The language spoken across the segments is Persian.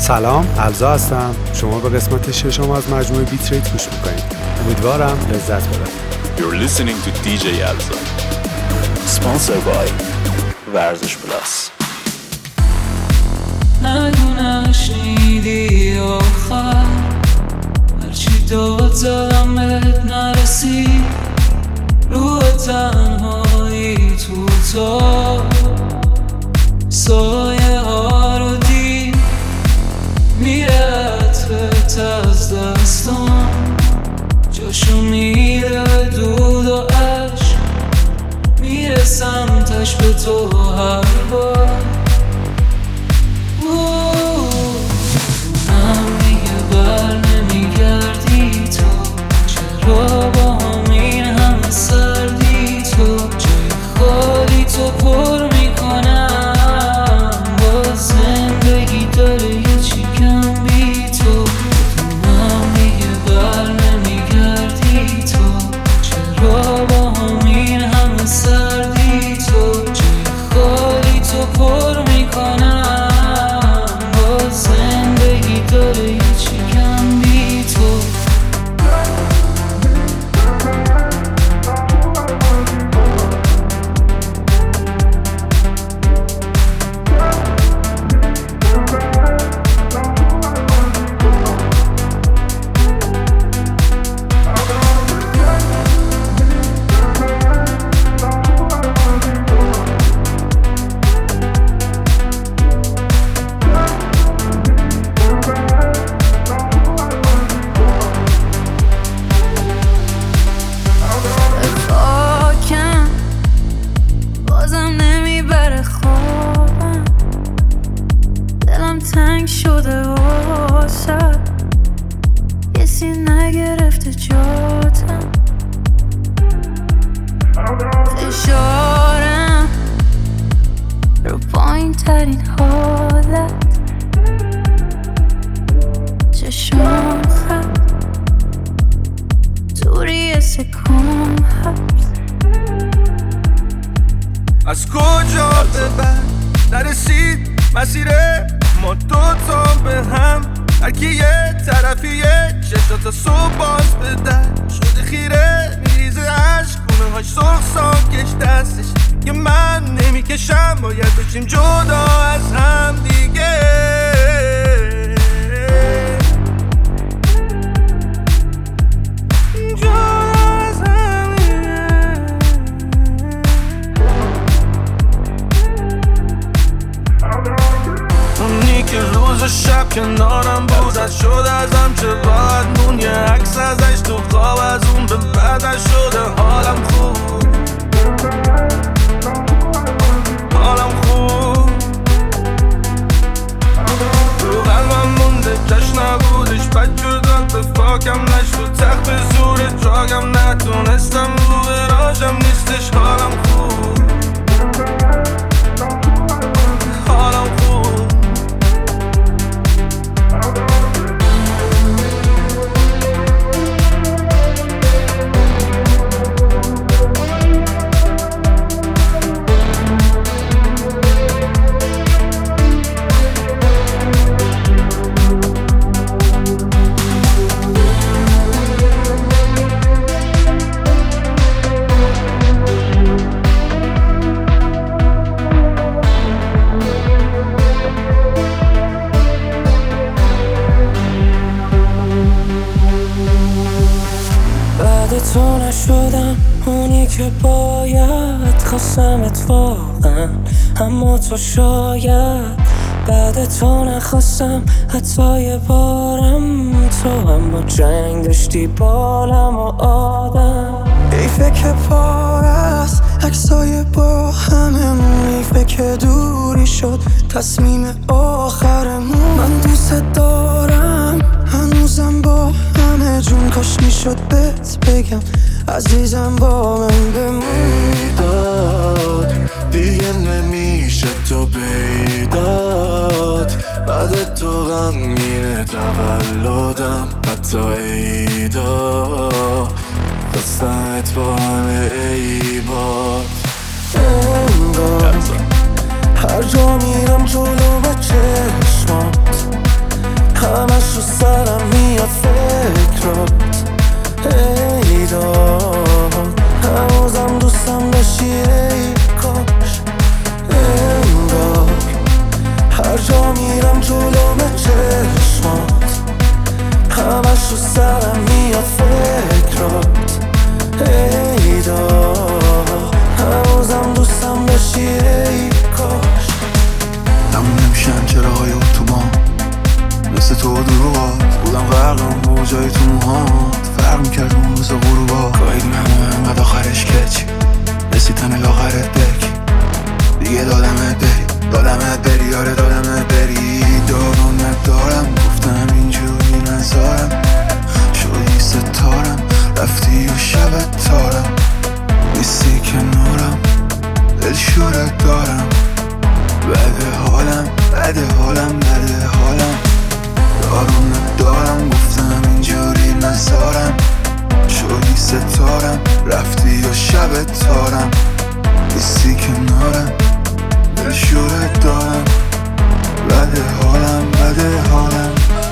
سلام، الزا هستم. شما به قسمت ششم از مجموعه بیت ریت گوش میکنید. امیدوارم لذت ببرید. You're listening to DJ Alza. Sponsored by ورزش پلاس. نگو نشنیدی آخر هرچی داد زدم بهت نرسید روح تنهایی تو تا سایه ها رو دید میره عطفت از دستان جاشو میره به دود و عشق میره سمتش به تو هر بار بر نمیگردی تو چرا با همین همه سردی تو جای خالی تو پر میکنم با زندگی داره یه چی کم بی تو بدونم دیگه بر نمیگردی تو چرا با همین همه سردی تو جای خالی تو پر میکنم با زندگی داره یه چی کم بی تو تنگ شده واسه کسی نگرفته جاتم فشارم رو پایین ترین حالت چشم خط توری سکون هست از کجا به بعد نرسید مسیره ما دوتا به هم هرکی یه طرفیه چشاتا صبح باز به در شده خیره میریزه عشق گونه هاش سرخ ساکش دستش که من نمیکشم باید بشیم جدا از هم دیگه که روز و شب کنارم بود از شد ازم چه راحت مون یه عکس ازش تو خواب از اون به بعدش شده حالم خوب تو قلبم مونده کش نبودش بد جداد به فاکم نشد تخت به زور جاگم نتونستم رو براجم نیستش حالم خوب تو نشدم اونی که باید خواستم اتفاقا اما تو شاید بعد تو نخواستم حتی یه بارم تو هم با جنگ داشتی بالم و آدم حیفه که پار است عکسای با هممون حیفه که دوری شد تصمیم آخرمون من دوست دارم هنوزم با همه جون کاش میشد بهت بگم عزیزم با من بمون دیگه نمیشه تو پیدات بعد تو غمگینه تولدم حتی عیدا خواستمت با همه عیبات هر جا میرم جلو به چشمات چیه ای کاش تموم نمیشن چراهای اتوبان مثل تو دروغات بودم غرقم موجای تو موهات فرق میکرد اون روز غروبا گاهیدیم همه انقدر آخرش کچ رسیدن لاغرت بک دیگه دادمت بری آره دادمت بری دارونت دارم گفتم اینجوری نزارم شدی ستارم رفتی و شبت تارم نیستی کنارم دل شورت دارم بده حالم دارونت دارم گفتم اینجوری نزارم شدی ستارم رفتی و شبت تارم نیستی کنارم دل شورت دارم بده حالم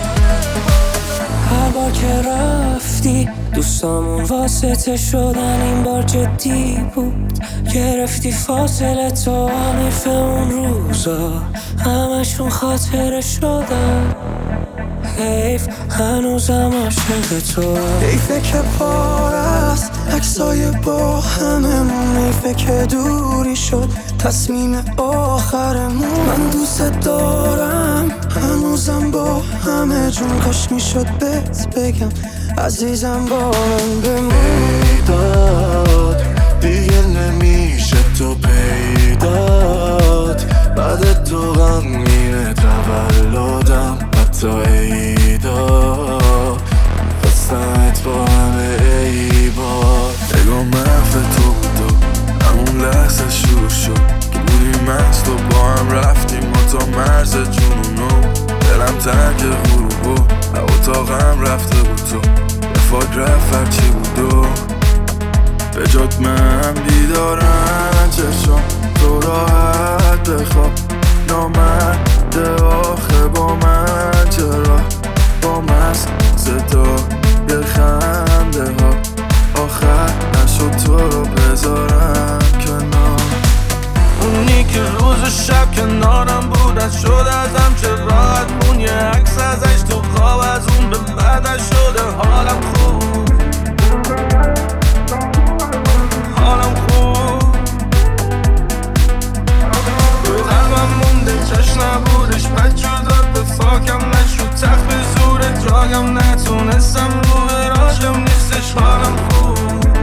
هر بار که رفتی دوستامون واسطه شدن این بار جدی بود گرفتی فاصله تو حیف اون روزا همشون خاطره شدن حیف هنوزم عاشق تو حیفه که پار است عکسای با هممون حیفه که دوری شد تصمیم آخرمون من دوست دارم هنوزم با همه جون کاش میشد بهت بگم عزیزم با من بمون پیدات دیگه نمیشه تو پیدات بعد تو غمگینه تولدم حتی عیدا خواستمت با همه عیبات نگاه محف تو بود همون لحظه شروع شد که بودیم مست و با هم رفتیم ما تا مرز جنونو دلم تنگ غروبو اتاقم رفته بود تو رفاق رفت هرچی بود و به جات من بیدارم چشم تو راحت بخواب نامرده آخه با من چرا با مست صدا یه خنده ها آخر نشد تو رو بذارم کنار اونی که روز و شب کنارم بود از شد ازم چه راحت مون یه عکس ازش تو خواب از اون به بعدش شده حالم خوب رو قلبم مونده چشم نبودش بد شداد به فاکم نشد تخت به زورت راگم نتونستم رو به راجم نیستش حالم خوب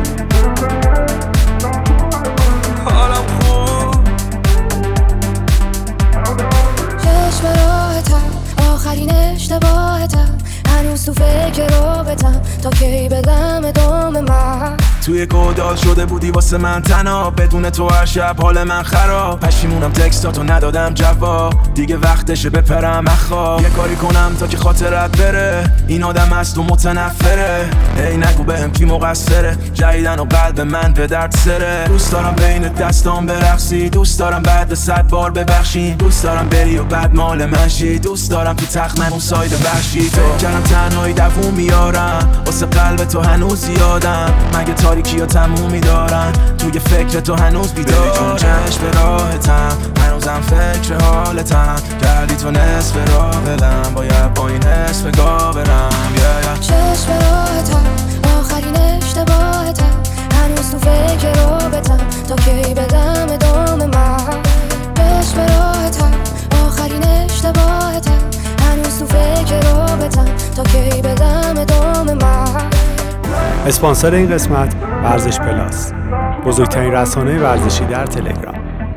چشم راحتم آخرین اشتباهتم هنوز تو فکر رابطم تا کی بدم ادامه من توی گودال شده بودی واسه من تنها بدون تو هر شب حال من خراب پشیمونم تکستاتو ندادم جواب دیگه وقتشه بپرم اخواب یه کاری کنم تا که خاطرت بره این آدم از و متنفره ای نگو بهم کی مقصره جدیدن و قلب من به درد سره دوست دارم بین دستام برقصی دوست دارم بعد 100 بار ببخشی دوست دارم بری و بعد مال من شی دوست دارم تو تخت من اون ساید وحشی تو کردم تنهایی دووم میارم واسه قلب تو هنوز یادم مگه تاریکی ها تمومی دارن توی فکر تو هنوز بیدار چون چشم به راحتم هنوزم فکر حالتم کردی تو نصف راه بلم باید با این حس بگاه برم چشم راحتم آخرین اشتباهتم هنوز تو فکر رابطم تا کی بدم ادامه من چشم راحتم آخرین اشتباهتم هنوز تو فکر رابطم تا کی بدم ادامه من اسپانسر این قسمت ورزش پلاس، بزرگترین رسانه ورزشی در تلگرام.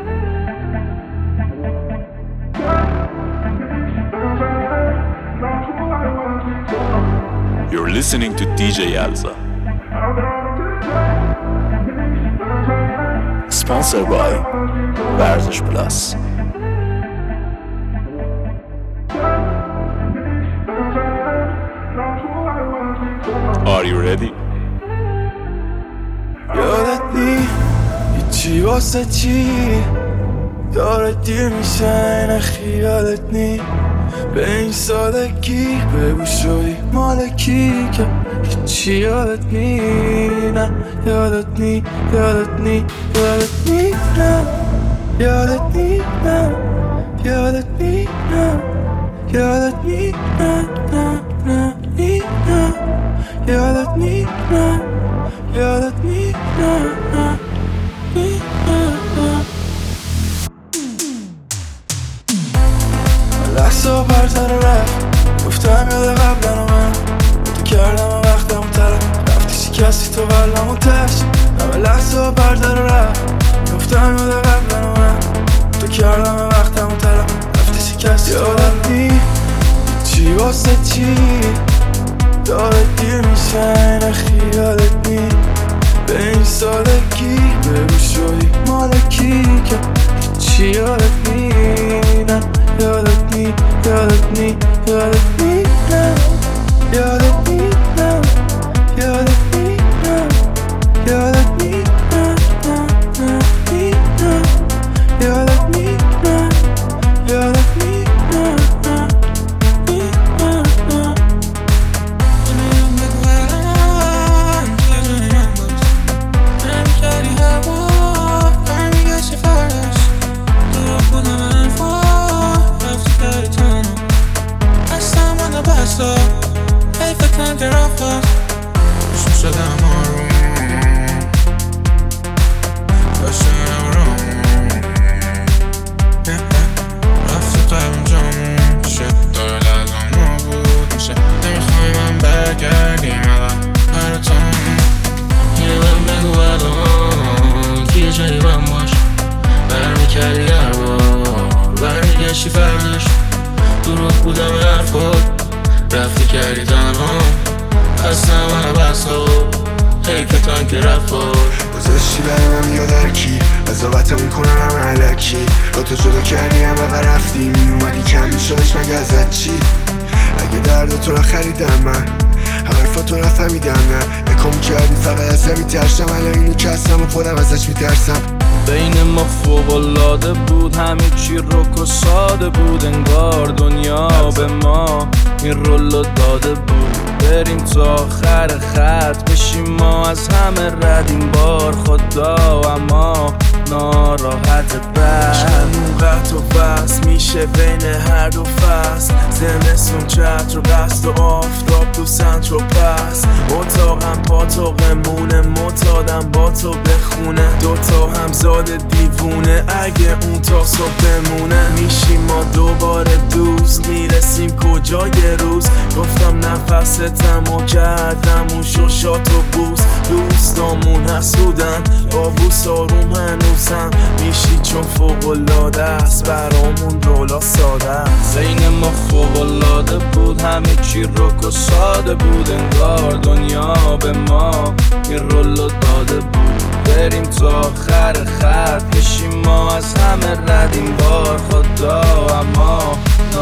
You're listening to DJ Yalza. Sponsored by ورزش پلاس. Are you ready? یادت نی هیچی واسه چی داره دیر میشه نخی یادت نی به این سادگی بگو شدی مالکی که هیچی یادت نی نه یادت نی یادت نی یادت نی نه یادت نی نه یادت نی نه یادت نی نه نه نه نی نه یادت نی نه یادت نی نه نه نی نه گفت تو قلبم و تشت همه لحظه ها بردار رفت گفتم یاد قبل من تو کردم وقتم و طلب رفتی شکست یادت نی چی واسه چی داره دیر میشه نخی یادت نی به این سادگی بگو شدی مالکی که چی یادت نی نه یادت نی یادت نی یادت نی نه یادت نی نه یادت نی نه یادت نی نه نه نی نه یادت نی نه یادت نی نه دروغ بودم حرفات رفتی کردی تنها اصلا من بسا حیفتان که رفت گذاشتی برمم یادرکی قضاوتمون کنن همه علکی با تو جدا کردی همه و رفتی میومدی کم شدش مگه ازت چی اگه درد تو را خریدم من حرفا تو را فهمیدم نه نکام کردی فقط ازم میترشم الان اینو که هستم و خودم ازش میترسم بین ما فوق‌العاده بود همه چی رک و ساده بود انگار دنیا به ما این رولو داده بود بریم تا آخر خط بشیم ما از همه رد این بار خدا اما ناراحت بس موقت و بس میشه بین هر دو فصل زمستون چتر و قصد و آفتاب تو سنتر و پس اتاقم پاتاقمونه متادم با تو بخونه دوتا همزاد دیوونه اگه اون تا صبح بمونه میشیم ما دوباره دوست میرسیم کجای روز گفتم نفستم و کردم اون شوشات و بوس دوستامون حسودن با بوس آروم هنوزم میشی چون فوق‌العاده است برامون رولا ساده است بین ما فوق‌العاده بود همه چی رک و ساده بود انگار دنیا به ما این رولو داده بود بریم تا آخر خط بشیم ما از همه رد این بار خدا اما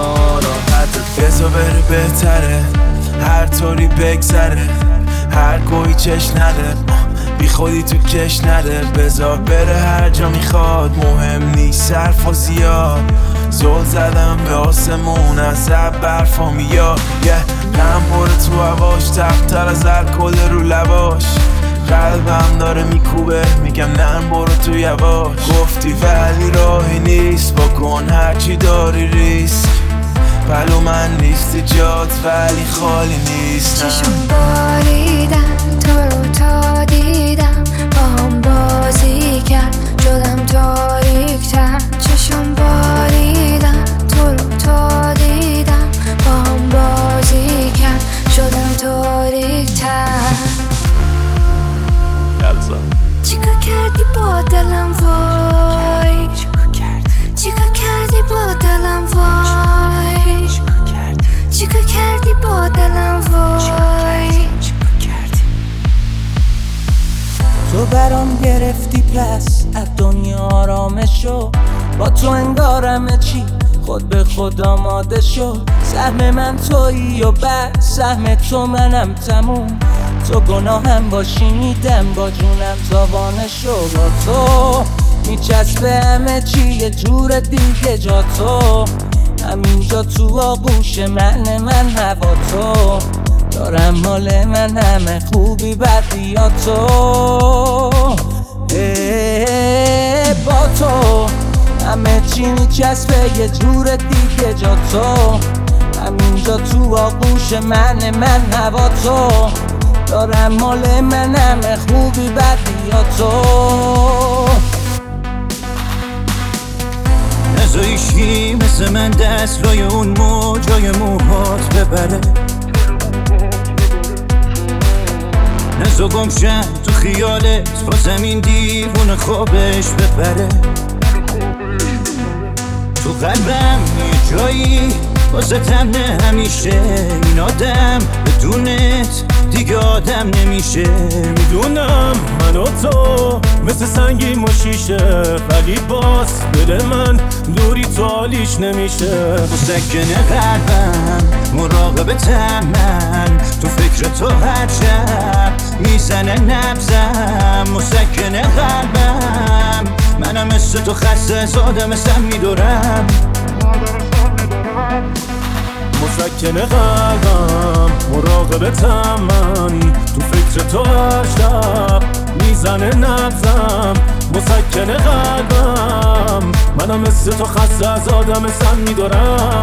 ناراحت بذار بره بهتره هر طوری بگذره هر گویی چش نده بی خودی تو کش نده بذار بره هر جا میخواد مهم نیست حرف و زیاد زل زدم به آسمون از برفا میاد هم بره تو هواش تختر از الکل رو لباش قلبم داره میکوبه میگم نه برو تو یواش گفتی ولی راهی نیست بکن هرچی داری ریسک پلو من نیستی جات ولی خالی نیست چشم باریدم تو رو تا دیدم با هم بازی کرد شدم تاریک‌تر چشم باریدم تو رو تا دیدم با هم بازی کرد شدم تاریک‌تر چیکار کردی با دلم وای چیکار کردی با دلم وای چیکار کردی با دلم وای تو برام گرفتی پس از دنیا آرامش شو با تو انگار همه چی خود به خود آماده شو سهم من تویی و بعد سهم تو منم تموم تو گناهم باشی میدم با جونم تاوانه شو با تو میچسبه همه چی یه جور دیگه جا تو همینجا تو آغوش من هوا تو دارم مال من همه خوبی بدی یا تو با تو همه چی میچسبه یه جور دیگه جا تو همینجا تو آغوش من هوا تو دارم مال من همه خوبی بدی یا تو نزایشی مثل من دست لای اون موجای موهات ببره نزو گمشن تو خیالت با زمین دیوونه خوابش بپره تو قلبم یه جایی واسه تمنه همیشه این آدم بدونت دیگه آدم نمیشه میدونم من و تو مثل سنگیم و شیشه ولی باز دل من دوری تو حالیش نمیشه مسکن قلبم مراقبتم من تو فکر تو هر شب میزنه نبزم مسکن قلبم منم مثل تو خسته زاده مثل میدورم مسکن قلبم مراقبتم من تو فکر تو هر شب میزنه نبزم مسکن قلبم منم مثل تو خسته از آدم سن میدارم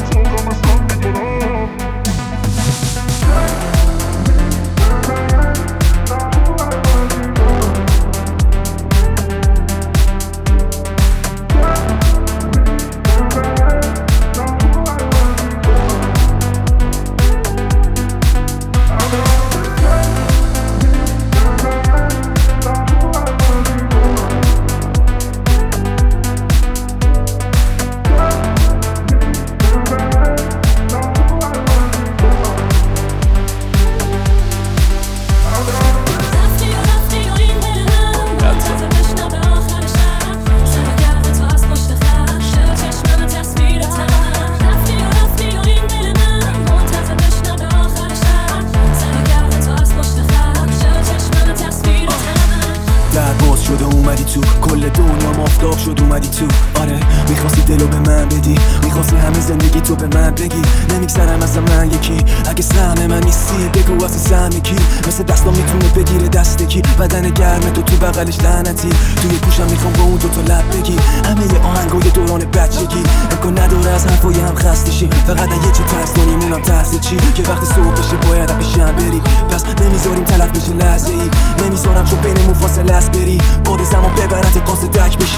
شده اومدی تو کل دنیا مافتاب شد اومدی تو آره میخواستی دلو به من بدی میخواستی همه زندگی تو به من بگی نمیگذرم از من یکی اگه سهم من نیستی بگو واسه سهم کی مثل دستم میتونه بگیره دست کی بدن گرم تو بغلش لعنتی توی گوشم میخوام با اون تو لب بگی همه آهنگای دوران بچگی امکان نداره از حرفای هم خسته شی فقط یه چی ترس کنیم اونم ترس چی که وقتی صبح بشه باید پیشم بری پس نمیذاریم تلف بشه لحظه ای نمیذارم چون بینمون فاصله است بری بعد زمان ببرت قاصد دک بشی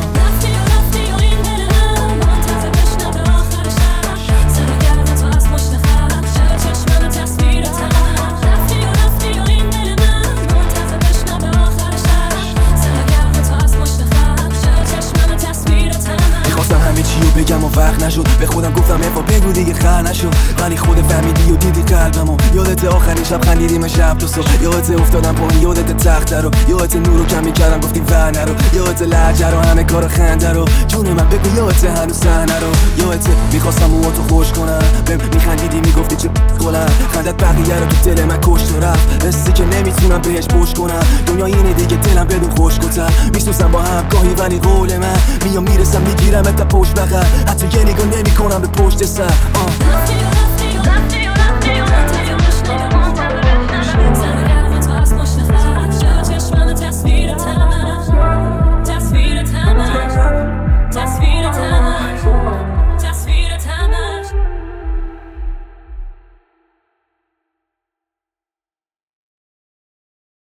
همه چیو بگم و وقت نشد به خودم گفتم افا بگو دیگه خر نشد ولی خود فهمیدی و دیدی قلبمو یادت آخرین شب خندیدیم شب تا صبح یادت افتادم پایین یادت تخت رو یادت نورو کم میکردم گفتی ور نرو یادت لهجه رو همه کار خنده رو جون من بگو یادت هنوز صحنه رو یادت میخواستم موها تو خوش کنم بهم میخندیدی میگفتی چه گلم خندت بقیه رو تو دل من کشت و رفت حسی که نمیتونم بهش پشت کنم دنیا اینه دیگه دلم بدون خوشگل‌تر میسوزم با هم گاهی ولی قول من میام میرسم میگیرم تا پشت بغل حتی یه نگاه نمی کنم به پشت سر